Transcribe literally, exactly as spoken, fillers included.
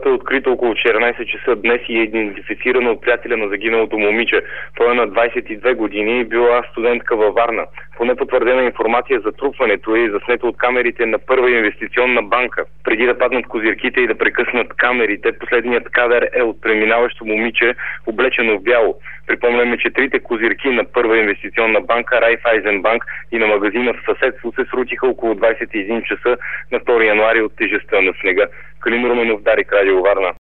Делото е открито около четиринайсет часа днес и е идентифицирано от приятеля на загиналото момиче. Той е на двайсет и две години и била студентка във Варна. По непотвърдена информация за трупването е заснето от камерите на Първа инвестиционна банка. Преди да паднат козирките и да прекъснат камерите, последният кадър е от преминаващо момиче, облечено в бяло. Припомняме, че трите козирки на Първа инвестиционна банка, Райфайзенбанк и на магазина в съседство се срутиха около двайсет и един часа на втори януари от тежестта на снега. Калин Руменов, Дарик, Радио Варна.